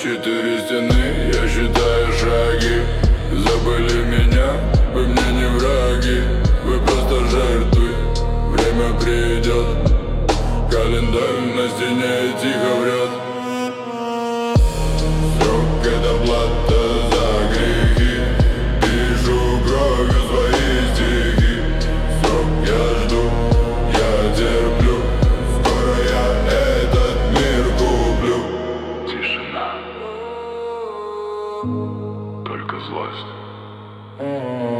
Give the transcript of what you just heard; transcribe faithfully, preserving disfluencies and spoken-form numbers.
Четыре стены, я считаю шаги. Забыли меня, вы мне не враги. Вы просто жертвы, время придет. Календарь на стене тихо врет. Срок — это плата за грехи. Пишу кровью свои стихи. Срок я жду, я терплю. Скоро я этот мир куплю. Тишина, только злость.